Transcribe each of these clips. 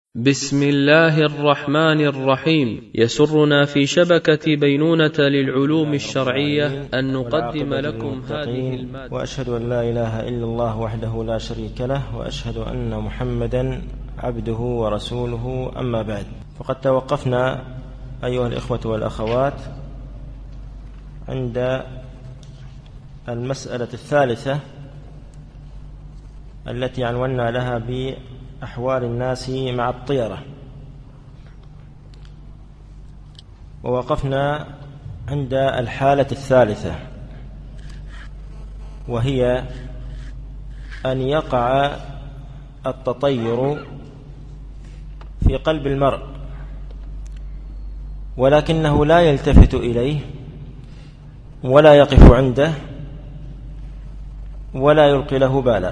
بسم الله الرحمن الرحيم. يسرنا في شبكة بينونة للعلوم الشرعية أن نقدم لكم هذه المادة. وأشهد أن لا إله إلا الله وحده لا شريك له، وأشهد أن محمدا عبده ورسوله. أما بعد، فقد توقفنا أيها الإخوة والأخوات عند المسألة الثالثة التي عنونا لها بأحوال الناس مع الطيرة، ووقفنا عند الحالة الثالثة، وهي أن يقع التطير في قلب المرء ولكنه لا يلتفت إليه ولا يقف عنده ولا يلقي له بالا،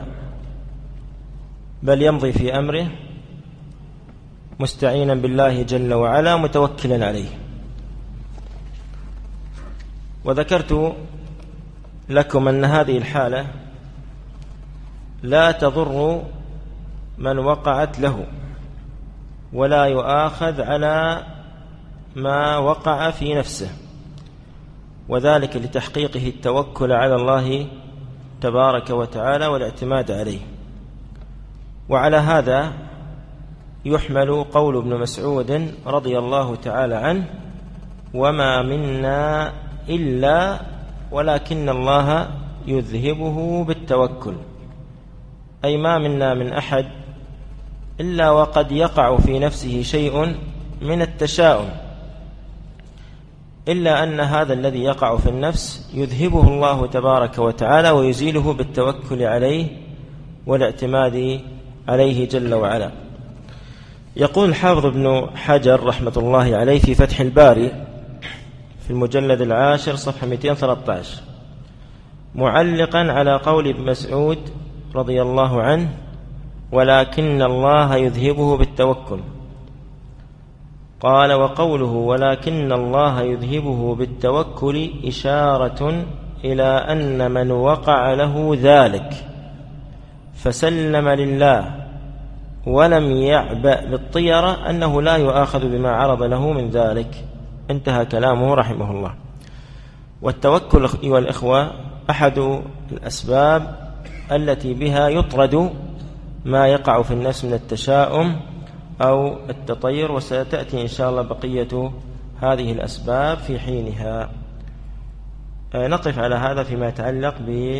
بل يمضي في أمره مستعينا بالله جل وعلا متوكلا عليه. وذكرت لكم أن هذه الحالة لا تضر من وقعت له ولا يؤاخذ على ما وقع في نفسه، وذلك لتحقيقه التوكل على الله تبارك وتعالى والاعتماد عليه. وعلى هذا يحمل قول ابن مسعود رضي الله تعالى عنه: وما منا إلا ولكن الله يذهبه بالتوكل، أي ما منا من أحد إلا وقد يقع في نفسه شيء من التشاؤم، إلا أن هذا الذي يقع في النفس يذهبه الله تبارك وتعالى ويزيله بالتوكل عليه والاعتماد عليه جل وعلا. يقول الحافظ ابن حجر رحمة الله عليه في فتح الباري في المجلد 10 صفحة 213 معلقا على قول ابن مسعود رضي الله عنه: ولكن الله يذهبه بالتوكل، قال: وقوله ولكن الله يذهبه بالتوكل إشارة إلى أن من وقع له ذلك فسلم لله ولم يعبأ بالطيرة أنه لا يؤاخذ بما عرض له من ذلك. انتهى كلامه رحمه الله. والتوكل أيها الإخوة أحد الأسباب التي بها يطرد ما يقع في النفس من التشاؤم أو التطير، وستأتي إن شاء الله بقية هذه الأسباب في حينها. نقف على هذا فيما يتعلق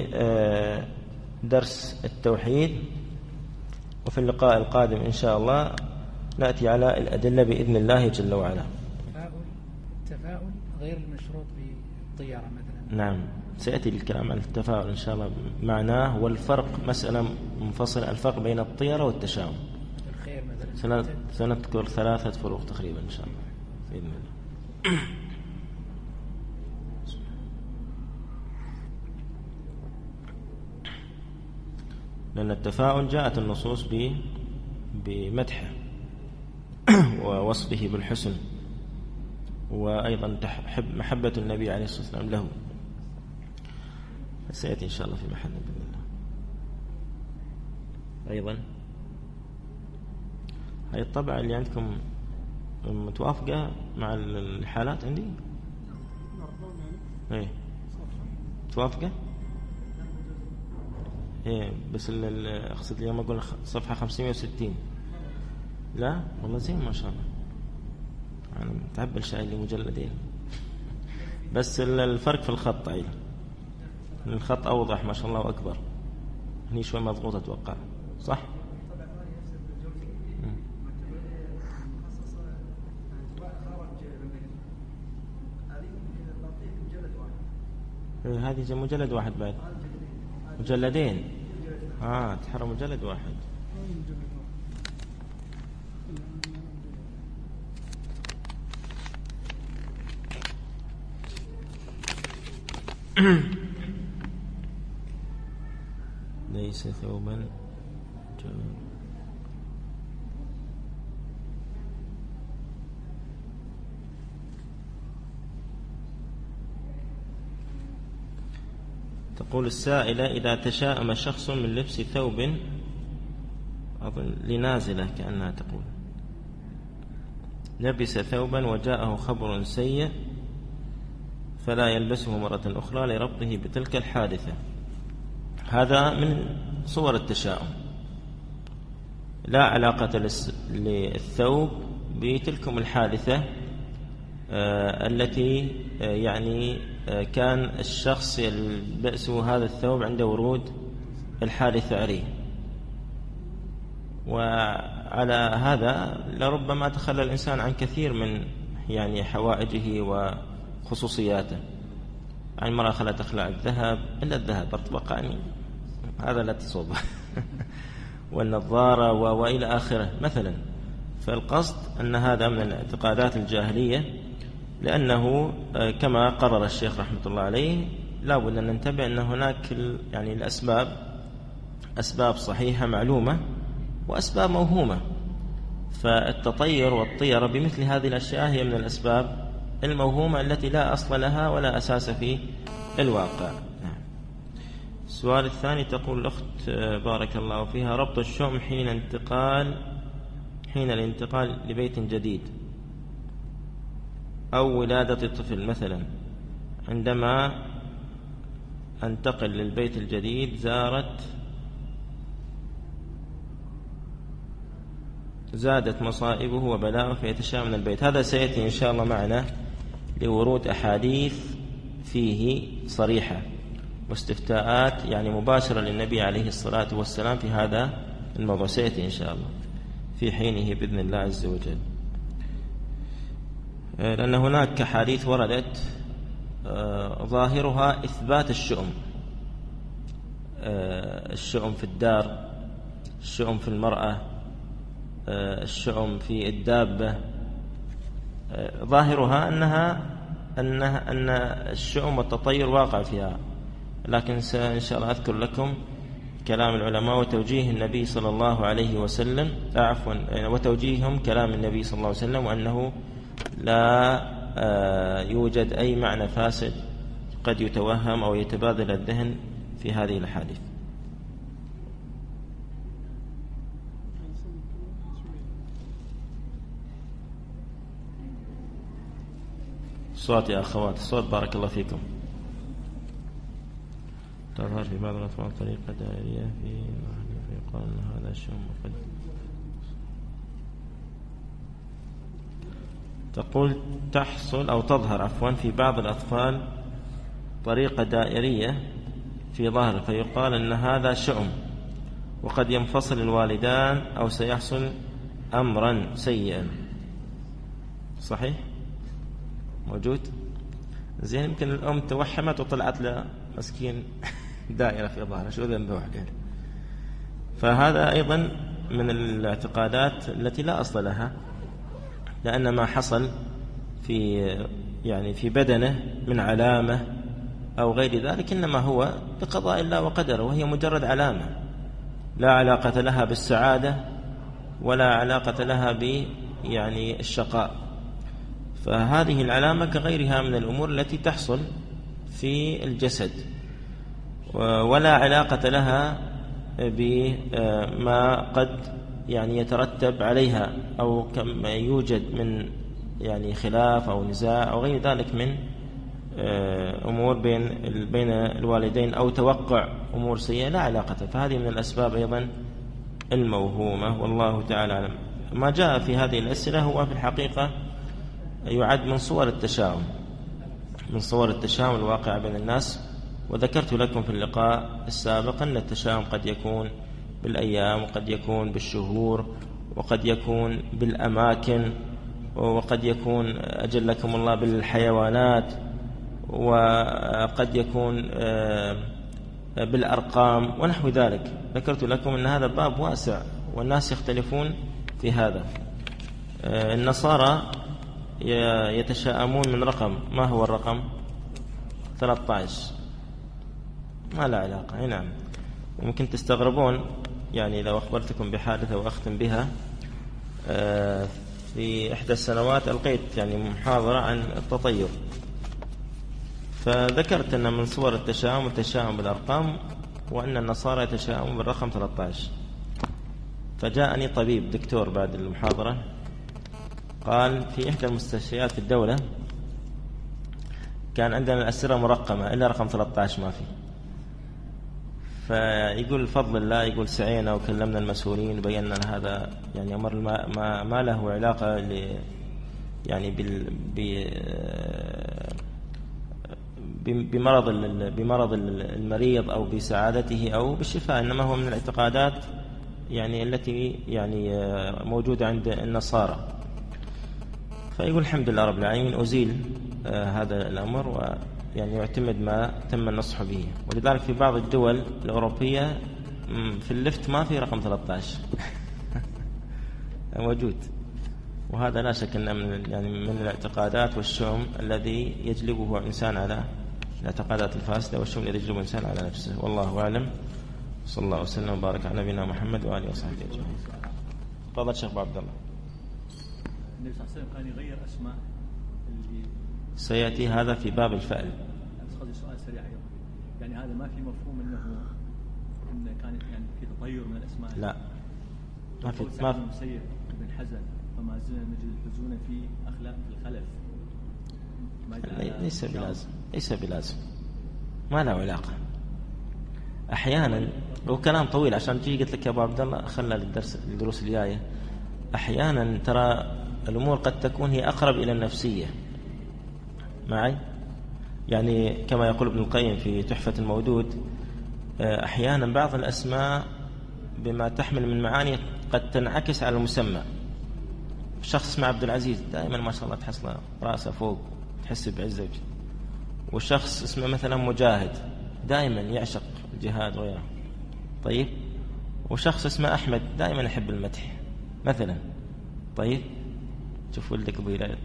بدرس التوحيد، وفي اللقاء القادم إن شاء الله نأتي على الأدلة بإذن الله جل وعلا. التفاؤل غير المشروط بالطيارة مثلا. نعم، سيأتي الكلام عن التفاؤل إن شاء الله معناه، والفرق مسألة منفصلة، الفرق بين الطيرة والتشاؤم. الخير مثلا سنذكر 3 فروق تقريبا إن شاء الله بإذن الله. لأن التفاؤل جاءت النصوص بمدحه ووصفه بالحسن، وأيضا محبة النبي عليه الصلاة والسلام له. سيأتي إن شاء الله في محل بإذن الله. أيضا هاي الطبعة اللي عندكم متوافقة مع الحالات عندي؟ ايه توافقة؟ ايه بس اقصد اليوم اقول صفحة 560. لا والله زين ما شاء الله، انا متعبل شايل لي مجلدين، بس الفرق في الخط. ايضا الخط اوضح ما شاء الله واكبر، هني شوي مضغوط اتوقع، صح؟ هذه مجلد واحد بعد مجلدين. تحرم مجلد واحد. ليس ثوبا تقول السائلة: إذا تشاءم شخص من لبس ثوب أظن لنازلة كأنها تقول لبس ثوبا وجاءه خبر سيء فلا يلبسه مرة أخرى لربطه بتلك الحادثة. هذا من صور التشاؤم، لا علاقة للثوب بتلكم الحادثة التي يعني كان الشخص يلبس هذا الثوب عند ورود الحادثة عليه، وعلى هذا لربما تخلى الإنسان عن كثير من يعني حوائجه وخصوصياته. يعني المرأة خلا تخلع الذهب إلا الذهب بقعني هذا لا تصوب والنظارة وإلى آخره مثلا. فالقصد أن هذا من الاعتقادات الجاهلية، لأنه كما قرر الشيخ رحمة الله عليه لا بد أن ننتبه أن هناك يعني الأسباب أسباب صحيحة معلومة وأسباب موهومة، فالتطير والطيرة بمثل هذه الأشياء هي من الأسباب الموهومة التي لا أصل لها ولا أساس في الواقع. السؤال الثاني تقول الأخت بارك الله فيها: ربط الشؤم حين الانتقال لبيت جديد أو ولادة طفل مثلا، عندما أنتقل للبيت الجديد زادت مصائبه وبلاءه فيتشاءم من البيت. هذا سيأتي إن شاء الله معنا لورود أحاديث فيه صريحة واستفتاءات يعني مباشرة للنبي عليه الصلاة والسلام في هذا الموضوع، سيأتي إن شاء الله في حينه بإذن الله عز وجل. لأن هناك أحاديث وردت ظاهرها إثبات الشؤم في الدار، الشؤم في المرأة، الشؤم في الدابة، ظاهرها أن الشؤم والتطير واقع فيها. لكن إن شاء الله أذكر لكم كلام العلماء وتوجيه النبي صلى الله عليه وسلم وتوجيههم كلام النبي صلى الله عليه وسلم، وأنه لا يوجد أي معنى فاسد قد يتوهم أو يتبادل الذهن في هذه الحادثة. صوت يا أخوات، الصوت بارك الله فيكم. تظهر في بعض الأطفال طريقة دائرية فيقال أن هذا شيء مقدم. تقول تحصل أو تظهر في بعض الأطفال طريقة دائرية في ظهره فيقال أن هذا شؤم، وقد ينفصل الوالدان أو سيحصل أمرا سيئا. صحيح؟ موجود؟ زين، يمكن الأم توحمت وطلعت له مسكين دائرة في ظهره، شو ذنبه عليه؟ فهذا أيضا من الاعتقادات التي لا أصل لها، لأن ما حصل في بدنه من علامة أو غير ذلك إنما هو بقضاء الله وقدره، وهي مجرد علامة لا علاقة لها بالسعادة ولا علاقة لها بالشقاء. فهذه العلامة كغيرها من الأمور التي تحصل في الجسد، ولا علاقة لها بما قد يترتب عليها أو كما يوجد من خلاف أو نزاع أو غير ذلك من أمور بين الوالدين أو توقع أمور سيئة، لا علاقة. فهذه من الأسباب أيضا الموهومة، والله تعالى أعلم. ما جاء في هذه الأسئلة هو في الحقيقة يعد من صور التشاؤم الواقع بين الناس. وذكرت لكم في اللقاء السابق أن التشاؤم قد يكون بالأيام، وقد يكون بالشهور، وقد يكون بالأماكن، وقد يكون أجلكم الله بالحيوانات، وقد يكون بالأرقام ونحو ذلك. ذكرت لكم أن هذا باب واسع والناس يختلفون في هذا. النصارى يتشاءمون من رقم، ما هو الرقم؟ 13. ما لا علاقة. نعم. وممكن تستغربون لو أخبرتكم بحادثة وأختم بها. في إحدى السنوات ألقيت محاضرة عن التطير، فذكرت أن من صور التشاؤم التشاؤم بالأرقام، وأن النصارى يتشاءمون بالرقم 13. فجاءني طبيب دكتور بعد المحاضرة قال في إحدى المستشفيات في الدولة كان عندنا الأسرة مرقمة إلا رقم 13 ما في. فيقول بفضل الله، يقول سعينا وكلمنا المسؤولين وبينا أن هذا يعني أمر ما له علاقة يعني بمرض المريض أو بسعادته أو بالشفاء، إنما هو من الاعتقادات يعني التي يعني موجودة عند النصارى. فيقول الحمد لله رب العالمين أزيل هذا الأمر، ويعني يعتمد ما تم النصح به. ولذلك في بعض الدول الأوروبية في اللفت ما في رقم 13 موجود. وهذا لا شك أنه من الاعتقادات والشؤم الذي يجلبه الإنسان على الاعتقادات الفاسدة، والشؤم الذي يجلبه الإنسان على نفسه. والله أعلم. صلى الله وسلم وبارك على نبينا محمد وآله وصحبه أجمعين. تفضل شيخ أبو عبد الله. النبي صلى الله عليه وسلم كان يغير أسماء سيأتي هذا في باب الفعل. أسأل سؤال سريع أيضا، يعني هذا ما في مفهوم أنه كان يعني في تطير من الأسماء؟ لا ما في. مسير بن حزن فما زلنا نجد الحزون في أخلاق الخلف. ليس بلازم ما له علاقة. أحيانا لو كلام طويل عشان تيجي قلت لك يا أبو عبد الله خلى الدروس الجاية. أحيانا ترى الأمور قد تكون هي أقرب إلى النفسية معي، يعني كما يقول ابن القيم في تحفة المودود، أحيانا بعض الأسماء بما تحمل من معاني قد تنعكس على المسمى. شخص اسمه عبد العزيز دائما ما شاء الله تحصل رأسه فوق، تحس بعزة. وشخص اسمه مثلا مجاهد دائما يعشق الجهاد وغيره. طيب، وشخص اسمه أحمد دائما يحب المدح مثلا. طيب، شوف ولدك أبو هلال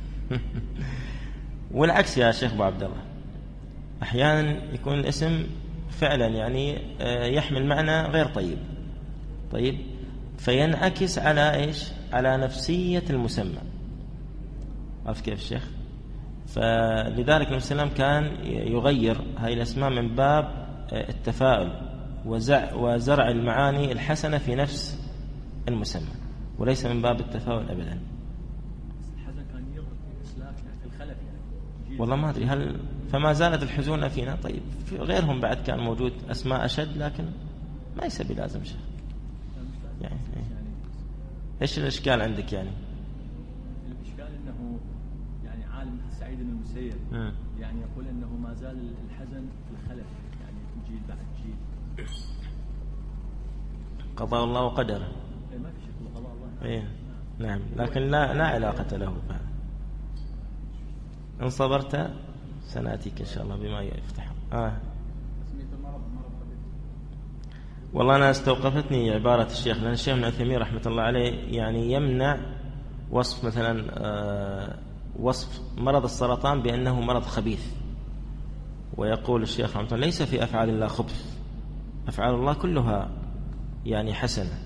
والعكس يا شيخ أبو عبد الله. أحيانا يكون الاسم فعلا يعني يحمل معنى غير طيب. طيب، فينعكس على إيش؟ على نفسية المسمى. عرفت كيف الشيخ؟ فلذلك النبي صلى الله عليه وسلم كان يغير هاي الأسماء من باب التفاؤل وزرع المعاني الحسنة في نفس المسمى، وليس من باب التفاؤل أبدا. الحزن كان يغرق إسلاف في الخلف يعني. والله ما أدري هل فما زالت الحزون فينا. طيب، في غيرهم بعد كان موجود أسماء أشد، لكن ما يسبي لازم شيء يعني. إيش الإشكال عندك يعني؟ الإشكال أنه يعني عالم سعيد بن المسيب يعني يقول أنه ما زال الحزن في الخلف يعني جيل بعد جيل. قضاء الله وقدره. ما في شيء قضاء الله. إيه نعم، لكن لا علاقة له. إن صبرت سنأتيك إن شاء الله بما يفتح. والله أنا استوقفتني عبارة الشيخ، لأن الشيخ ابن عثيمين رحمة الله عليه يعني يمنع وصف مثلا وصف مرض السرطان بأنه مرض خبيث. ويقول الشيخ رحمه الله ليس في أفعال الله خبث، أفعال الله كلها يعني حسنة.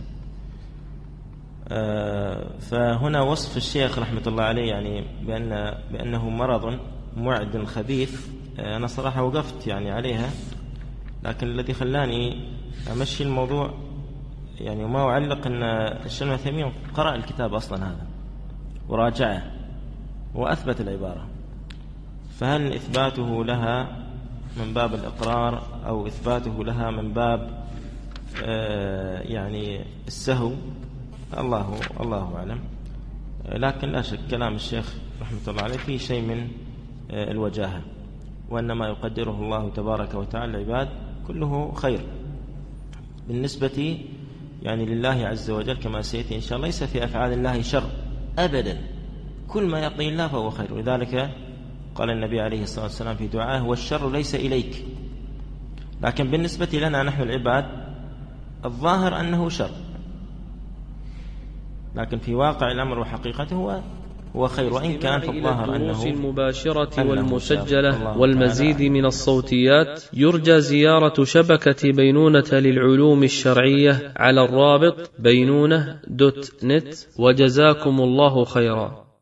فهنا وصف الشيخ رحمة الله عليه يعني بأنه مرض معد خبيث. أنا صراحة وقفت يعني عليها، لكن الذي خلاني أمشي الموضوع يعني وما أعلق أن الشيخ ابن عثيمين قرأ الكتاب أصلا هذا وراجعه وأثبت العبارة. فهل إثباته لها من باب الإقرار أو إثباته لها من باب يعني السهو؟ الله أعلم. لكن لا شك كلام الشيخ رحمة الله عليه فيه شيء من الوجاهة، وأنما يقدره الله تبارك وتعالى العباد كله خير بالنسبة يعني لله عز وجل، كما سيأتي إن شاء الله. ليس في أفعال الله شر أبدا، كل ما يقضي الله فهو خير. ولذلك قال النبي عليه الصلاة والسلام في دعائه: والشر ليس إليك. لكن بالنسبة لنا نحن العباد الظاهر أنه شر، لكن في واقع الأمر وحقيقته هو خير، وإن كان في الظاهر أنه المباشرة والمسجلة والمزيد من الصوتيات. يرجى زيارة شبكة بينونة للعلوم الشرعية على الرابط بينونة.net. وجزاكم الله خيرا.